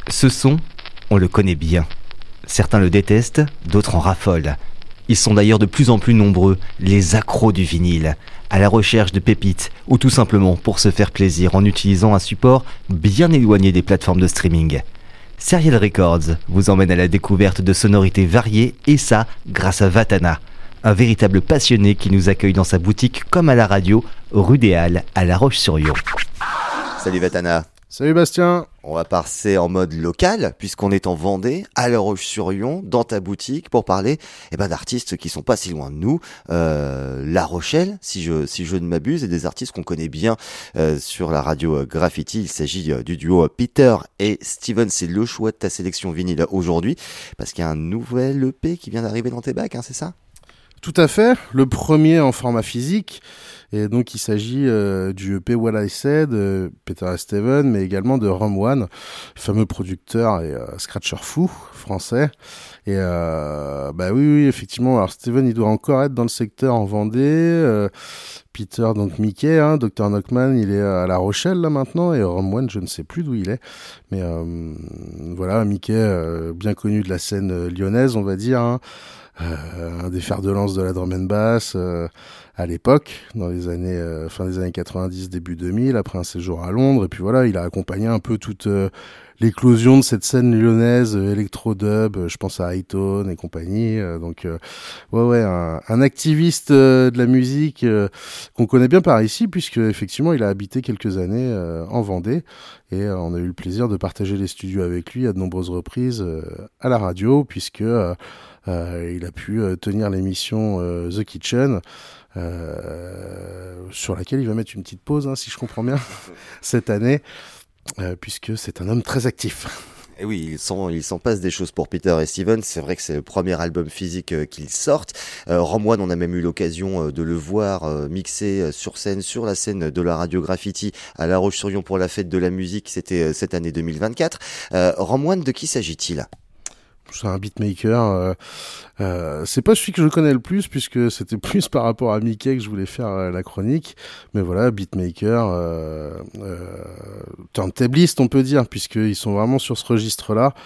Ce son, on le connaît bien. Certains le détestent, d'autres en raffolent. Ils sont d'ailleurs de plus en plus nombreux, les accros du vinyle, à la recherche de pépites ou tout simplement pour se faire plaisir en utilisant un support bien éloigné des plateformes de streaming. Serial Records vous emmène à la découverte de sonorités variées et ça grâce à Vatana, un véritable passionné qui nous accueille dans sa boutique comme à la radio, rue des Halles à La Roche-sur-Yon. Salut Vatana. Salut Bastien. On va passer en mode local puisqu'on est en Vendée, à La Roche-sur-Yon, dans ta boutique pour parler d'artistes qui sont pas si loin de nous. La Rochelle, si je ne m'abuse, et des artistes qu'on connaît bien sur la radio Graffiti. Il s'agit du duo Peter et Steven. C'est le choix de ta sélection vinyle aujourd'hui parce qu'il y a un nouvel EP qui vient d'arriver dans tes bacs, c'est ça ? Tout à fait, le premier en format physique. Et donc il s'agit du EP What I Said, Peter et Steven, mais également de Rom One, fameux producteur et scratcher fou français. Et oui, effectivement, alors Steven il doit encore être dans le secteur en Vendée. Peter, donc Mickey, Dr Knockman, il est à La Rochelle là maintenant, et Rom One, je ne sais plus d'où il est. Mais voilà, Mickey, bien connu de la scène lyonnaise, on va dire, un des fers de lance de la drum and bass à l'époque, dans les années fin des années 90, début 2000, après un séjour à Londres, et puis voilà, il a accompagné un peu toute l'éclosion de cette scène lyonnaise électro-dub, je pense à Hightone et compagnie, un activiste de la musique qu'on connaît bien par ici, puisque effectivement il a habité quelques années en Vendée, et on a eu le plaisir de partager les studios avec lui à de nombreuses reprises à la radio, puisque il a pu tenir l'émission The Kitchen, sur laquelle il va mettre une petite pause, si je comprends bien, cette année, puisque c'est un homme très actif. Et oui, il s'en passe des choses pour Peter et Steven. C'est vrai que c'est le premier album physique qu'ils sortent. Rom One, on a même eu l'occasion de le voir mixer sur scène, sur la scène de la radio Graffiti à La Roche-sur-Yon pour la fête de la musique. C'était cette année 2024. Rom One, de qui s'agit-il ? C'est un beatmaker, c'est pas celui que je connais le plus, puisque c'était plus par rapport à Mickey que je voulais faire la chronique, mais voilà, beatmaker, turntabliste on peut dire, puisqu'ils sont vraiment sur ce registre-là.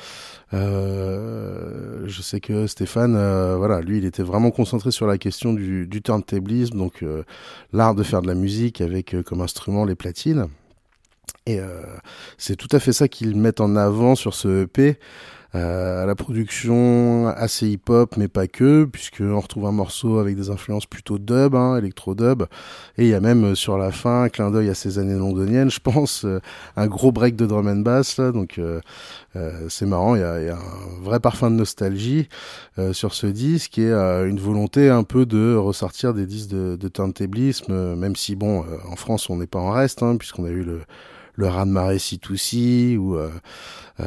Je sais que Stéphane, lui il était vraiment concentré sur la question du turntablisme, donc l'art de faire de la musique avec comme instrument les platines, et c'est tout à fait ça qu'ils mettent en avant sur ce EP. À la production assez hip-hop, mais pas que, puisqu'on retrouve un morceau avec des influences plutôt dub, électro-dub, et il y a même sur la fin un clin d'œil à ces années londoniennes, je pense, un gros break de drum and bass, là, donc c'est marrant, il y a un vrai parfum de nostalgie sur ce disque, et une volonté un peu de ressortir des disques de turntablisme, même si en France on n'est pas en reste, puisqu'on a eu le raz-de-marée C2C, ou il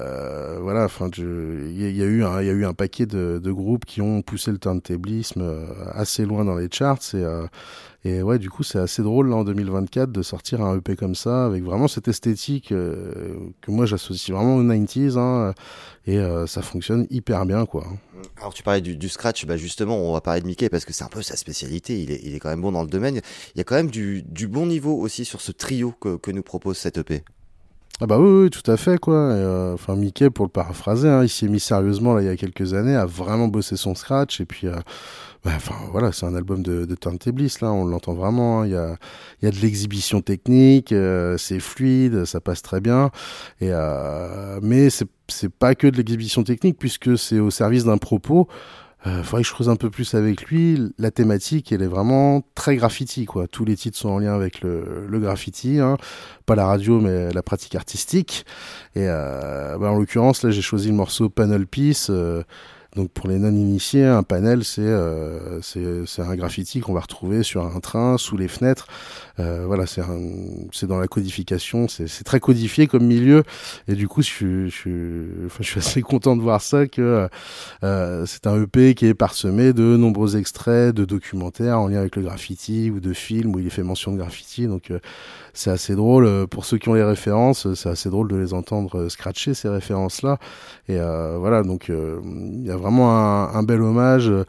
y a eu un paquet de groupes qui ont poussé le turntablisme assez loin dans les charts, et ouais, du coup c'est assez drôle là en 2024 de sortir un EP comme ça avec vraiment cette esthétique que moi j'associe vraiment aux 90s, et ça fonctionne hyper bien, quoi. Alors tu parlais du scratch, justement on va parler de Mickey parce que c'est un peu sa spécialité, il est quand même bon dans le domaine. Il y a quand même du bon niveau aussi sur ce trio que nous propose cette EP. Ah bah oui, tout à fait, quoi. Et, Mickey, pour le paraphraser, il s'y est mis sérieusement là il y a quelques années, a vraiment bossé son scratch, et puis c'est un album de turntabliste, là, on l'entend vraiment, il y a de l'exhibition technique, c'est fluide, ça passe très bien, et mais c'est pas que de l'exhibition technique, puisque c'est au service d'un propos. Faudrait que je creuse un peu plus avec lui. La thématique, elle est vraiment très graffiti, quoi. Tous les titres sont en lien avec le graffiti, pas la radio, mais la pratique artistique. Et en l'occurrence, là, j'ai choisi le morceau Panel Piece. Donc pour les non-initiés, un panel, c'est un graffiti qu'on va retrouver sur un train, sous les fenêtres. C'est dans la codification, c'est très codifié comme milieu, et du coup je suis assez content de voir ça, que c'est un EP qui est parsemé de nombreux extraits de documentaires en lien avec le graffiti, ou de films où il est fait mention de graffiti, donc c'est assez drôle pour ceux qui ont les références, c'est assez drôle de les entendre scratcher ces références là, et donc il y a vraiment un bel hommage,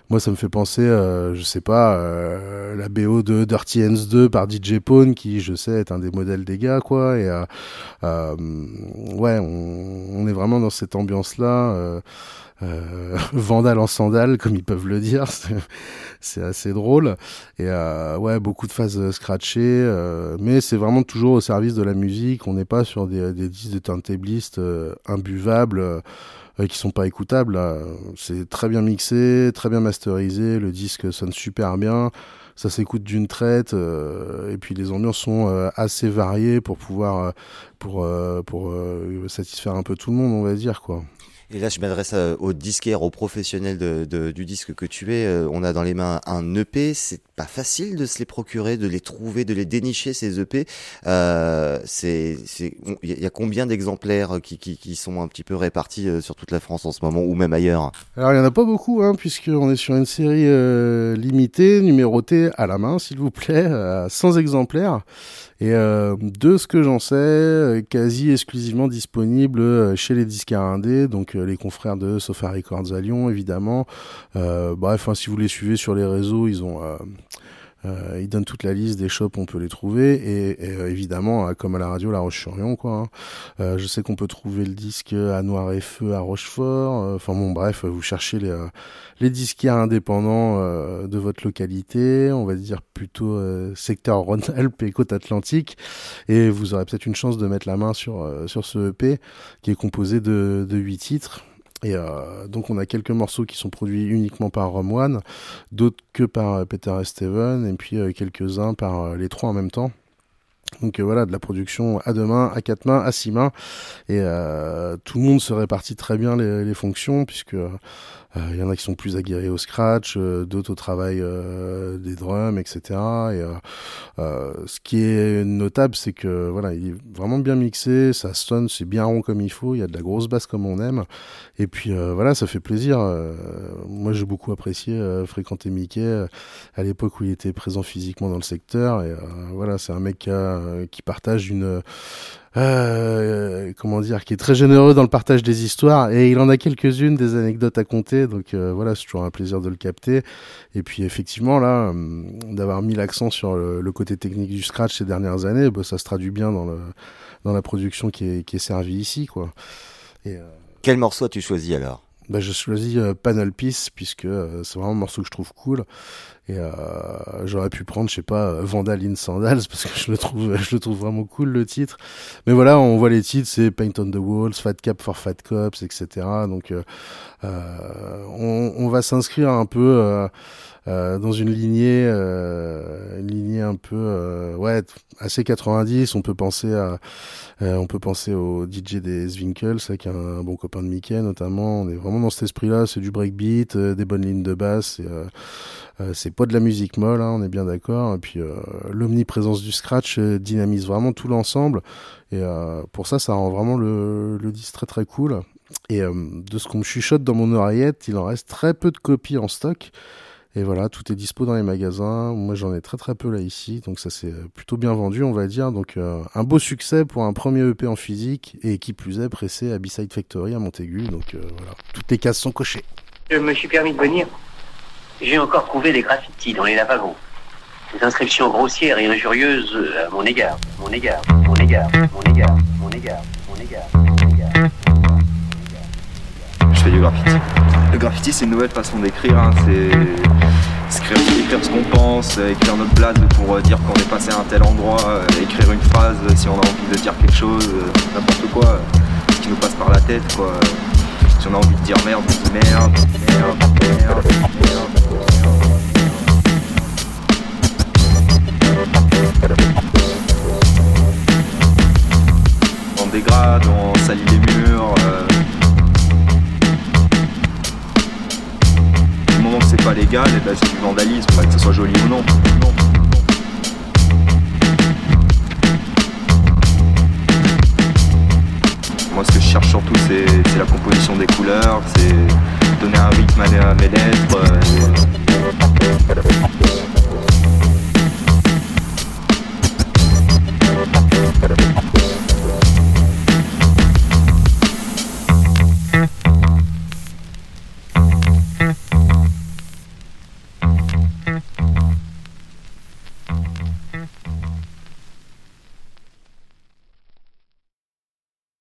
Moi, ça me fait penser, je sais pas, la BO de Dirty Hands 2 par DJ Pone, qui, je sais, est un des modèles des gars, quoi. Et ouais, on est vraiment dans cette ambiance-là. Vandal en sandales, comme ils peuvent le dire, c'est assez drôle. Et ouais, beaucoup de phases scratchées, mais c'est vraiment toujours au service de la musique. On n'est pas sur des disques de turntablistes imbuvables. Qui sont pas écoutables. Là. C'est très bien mixé, très bien masterisé, le disque sonne super bien, ça s'écoute d'une traite, et puis les ambiances sont assez variées pour pouvoir pour satisfaire un peu tout le monde, on va dire, quoi. Et là, je m'adresse aux disquaires, aux professionnels du disque que tu es. On a dans les mains un EP. C'est pas facile de se les procurer, de les trouver, de les dénicher, ces EP. Il y a combien d'exemplaires qui sont un petit peu répartis sur toute la France en ce moment, ou même ailleurs? Alors, il y en a pas beaucoup, hein, puisqu'on est sur une série limitée, numérotée à la main, s'il vous plaît, à 100 exemplaires. Et de ce que j'en sais, quasi exclusivement disponible chez les disquaires indés, donc les confrères de Sofa Records à Lyon, évidemment. Bref, si vous les suivez sur les réseaux, ils donnent toute la liste des shops où on peut les trouver, et évidemment, comme à la radio, La Roche-sur-Yon, quoi. Je sais qu'on peut trouver le disque à Noir et Feu à Rochefort. Enfin bon, bref, vous cherchez les disquaires indépendants de votre localité, on va dire plutôt secteur Rhône-Alpes et côte atlantique, et vous aurez peut-être une chance de mettre la main sur ce EP qui est composé de 8 titres. Et donc on a quelques morceaux qui sont produits uniquement par Rom One, d'autres que par Peter et Steven, et puis quelques-uns par les trois en même temps. Donc voilà, de la production à 2 mains, à 4 mains, à 6 mains, et tout le monde se répartit très bien les fonctions, puisque il y en a qui sont plus aguerris au scratch, d'autres au travail des drums, etc. Et ce qui est notable, c'est que voilà, il est vraiment bien mixé, ça sonne, c'est bien rond comme il faut, il y a de la grosse basse comme on aime, et puis voilà, ça fait plaisir. Moi, j'ai beaucoup apprécié fréquenter Mickey à l'époque où il était présent physiquement dans le secteur, et voilà, c'est un mec qui partage comment dire, qui est très généreux dans le partage des histoires, et il en a quelques-unes des anecdotes à conter, donc voilà, c'est toujours un plaisir de le capter. Et puis effectivement là, d'avoir mis l'accent sur le côté technique du scratch ces dernières années, ça se traduit bien dans la production qui est servie ici, quoi. Et quel morceau as-tu choisi alors? Je choisis Panel Piece, puisque c'est vraiment un morceau que je trouve cool. Et j'aurais pu prendre, je sais pas, Vandal in Sandals, parce que je le trouve vraiment cool, le titre. Mais voilà, on voit les titres, c'est Paint on the Walls, Fat Cap for Fat Cops, etc. Donc on va s'inscrire un peu dans une lignée un peu assez 90. On peut penser au DJ des Zwinkels, qui est un bon copain de Mickey notamment. On est vraiment dans cet esprit-là, c'est du breakbeat, des bonnes lignes de basse, c'est pas de la musique molle, hein, on est bien d'accord. Et puis l'omniprésence du scratch dynamise vraiment tout l'ensemble, et pour ça rend vraiment le disque très très cool. Et de ce qu'on me chuchote dans mon oreillette, il en reste très peu de copies en stock. Et voilà, tout est dispo dans les magasins. Moi, j'en ai très très peu là ici, donc ça s'est plutôt bien vendu, on va dire. Donc un beau succès pour un premier EP en physique, et qui plus est pressé à B-Side Factory à Montaigu. Donc voilà, toutes les cases sont cochées. Je me suis permis de venir. J'ai encore trouvé des graffitis dans les lavabos. Des inscriptions grossières et injurieuses à mon égard. Mon égard. Mon égard. Mon égard. Mon égard. Mon égard. Mon égard. Je fais du graffiti. Le graffiti, c'est une nouvelle façon d'écrire, hein. C'est écrire ce qu'on pense, écrire notre blase pour dire qu'on est passé à un tel endroit, écrire une phrase si on a envie de dire quelque chose, n'importe quoi qui nous passe par la tête, quoi. Si on a envie de dire merde, on dit merde, merde, merde, merde. On dégrade, on salit les murs. Du moment que c'est pas légal, et ben c'est du vandalisme, que ce soit joli ou non. Moi, ce que je cherche surtout, c'est la composition des couleurs, c'est donner un rythme à mes lettres.